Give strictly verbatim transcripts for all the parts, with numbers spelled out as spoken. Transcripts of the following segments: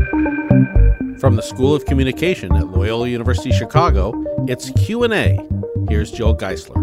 From the School of Communication at Loyola University Chicago, it's Q and A. Here's Jill Geisler.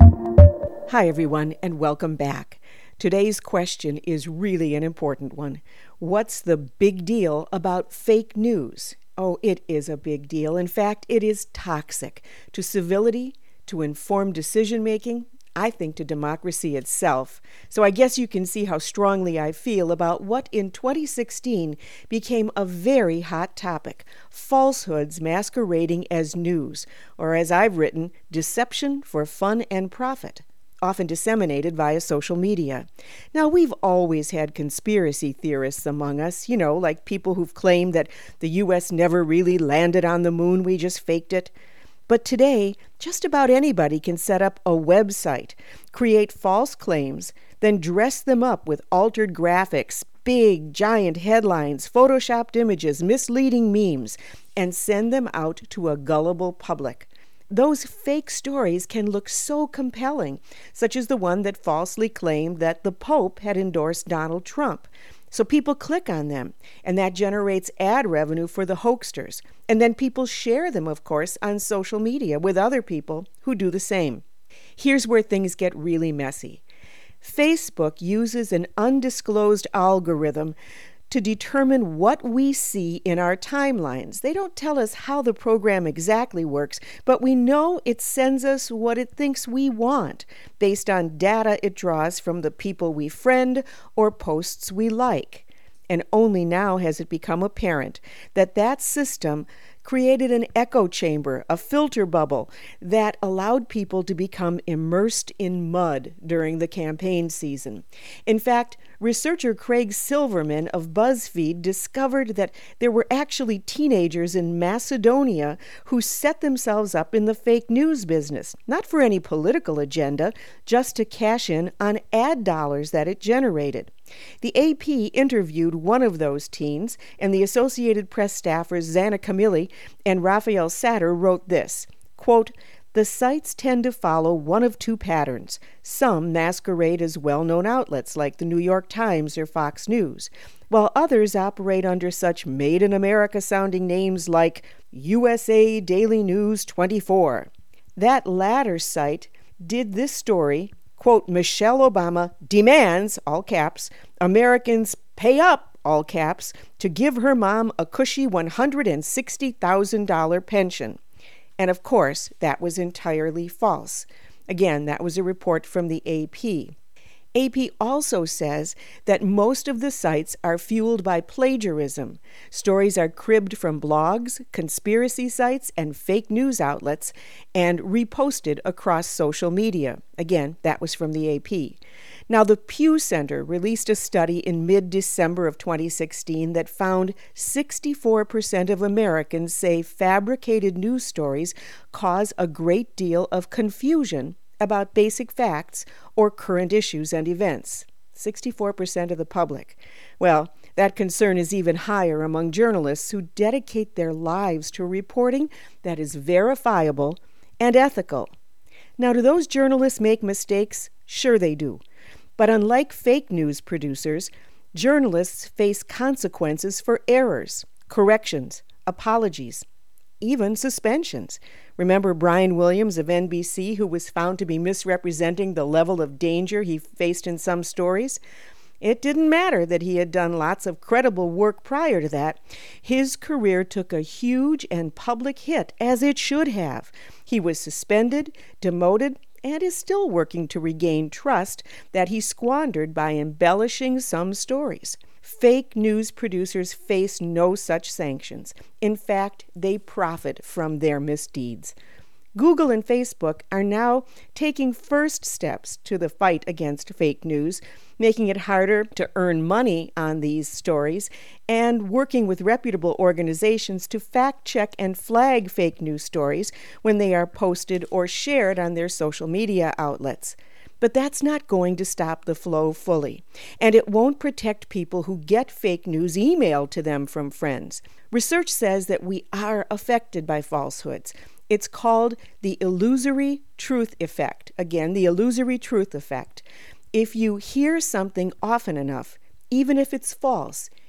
Hi, everyone, and welcome back. Today's question is really an important one. What's the big deal about fake news? Oh, it is a big deal. In fact, it is toxic to civility, to informed decision-making, I think to democracy itself. So I guess you can see how strongly I feel about what in twenty sixteen became a very hot topic, falsehoods masquerading as news, or as I've written, deception for fun and profit, often disseminated via social media. Now, we've always had conspiracy theorists among us, you know, like people who've claimed that the U S never really landed on the moon, we just faked it. But today, just about anybody can set up a website, create false claims, then dress them up with altered graphics, big, giant headlines, photoshopped images, misleading memes, and send them out to a gullible public. Those fake stories can look so compelling, such as the one that falsely claimed that the Pope had endorsed Donald Trump. So people click on them, and that generates ad revenue for the hoaxsters. And then people share them, of course, on social media with other people who do the same. Here's where things get really messy. Facebook uses an undisclosed algorithm to determine what we see in our timelines. They don't tell us how the program exactly works, but we know it sends us what it thinks we want, based on data it draws from the people we friend or posts we like. And only now has it become apparent that that system created an echo chamber, a filter bubble, that allowed people to become immersed in mud during the campaign season. In fact, researcher Craig Silverman of BuzzFeed discovered that there were actually teenagers in Macedonia who set themselves up in the fake news business, not for any political agenda, just to cash in on ad dollars that it generated. The A P interviewed one of those teens, and the Associated Press staffers Zana Camilli and Raphael Satter wrote this, quote, "The sites tend to follow one of two patterns. Some masquerade as well-known outlets like the New York Times or Fox News, while others operate under such made-in-America-sounding names like U S A Daily News twenty-four. That latter site did this story, quote, Michelle Obama demands, all caps, Americans pay up, all caps, to give her mom a cushy one hundred sixty thousand dollars pension. And of course, that was entirely false. Again, that was a report from the A P. A P also says that most of the sites are fueled by plagiarism. Stories are cribbed from blogs, conspiracy sites, and fake news outlets, and reposted across social media. Again, that was from the A P. Now, the Pew Center released a study in mid-December of twenty sixteen that found sixty-four percent of Americans say fabricated news stories cause a great deal of confusion about basic facts or current issues and events. sixty-four percent of the public. Well, that concern is even higher among journalists who dedicate their lives to reporting that is verifiable and ethical. Now, do those journalists make mistakes? Sure they do. But unlike fake news producers, journalists face consequences for errors, corrections, apologies, even suspensions. Remember Brian Williams of N B C, who was found to be misrepresenting the level of danger he faced in some stories? It didn't matter that he had done lots of credible work prior to that. His career took a huge and public hit, as it should have. He was suspended, demoted, and is still working to regain trust that he squandered by embellishing some stories. Fake news producers face no such sanctions. In fact, they profit from their misdeeds. Google and Facebook are now taking first steps to the fight against fake news, making it harder to earn money on these stories, and working with reputable organizations to fact-check and flag fake news stories when they are posted or shared on their social media outlets. But that's not going to stop the flow fully, and it won't protect people who get fake news emailed to them from friends. Research says that we are affected by falsehoods. It's called the illusory truth effect. Again, the illusory truth effect. If you hear something often enough, even if it's false,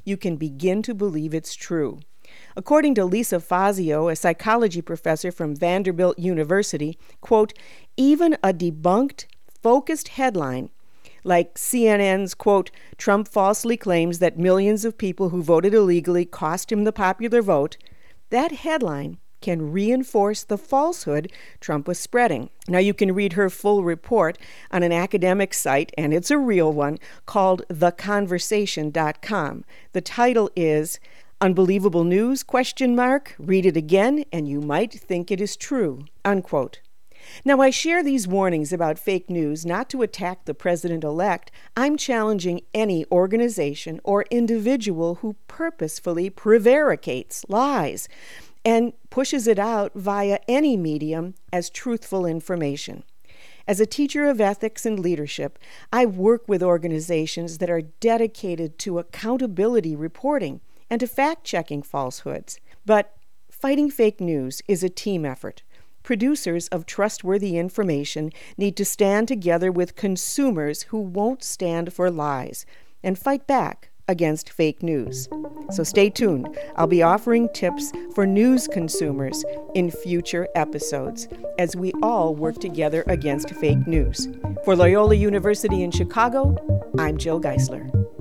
you can begin to believe it's true. According to Lisa Fazio, a psychology professor from Vanderbilt University, quote, even a debunked, focused headline like C N N's, quote, Trump falsely claims that millions of people who voted illegally cost him the popular vote, that headline can reinforce the falsehood Trump was spreading. Now, you can read her full report on an academic site, and it's a real one, called the conversation dot com. The title is Unbelievable News, question mark, read it again, and you might think it is true, unquote. Now, I share these warnings about fake news not to attack the president-elect. I'm challenging any organization or individual who purposefully prevaricates, lies, and pushes it out via any medium as truthful information. As a teacher of ethics and leadership, I work with organizations that are dedicated to accountability reporting and to fact-checking falsehoods. But fighting fake news is a team effort. Producers of trustworthy information need to stand together with consumers who won't stand for lies and fight back against fake news. So stay tuned. I'll be offering tips for news consumers in future episodes as we all work together against fake news. For Loyola University in Chicago, I'm Jill Geisler.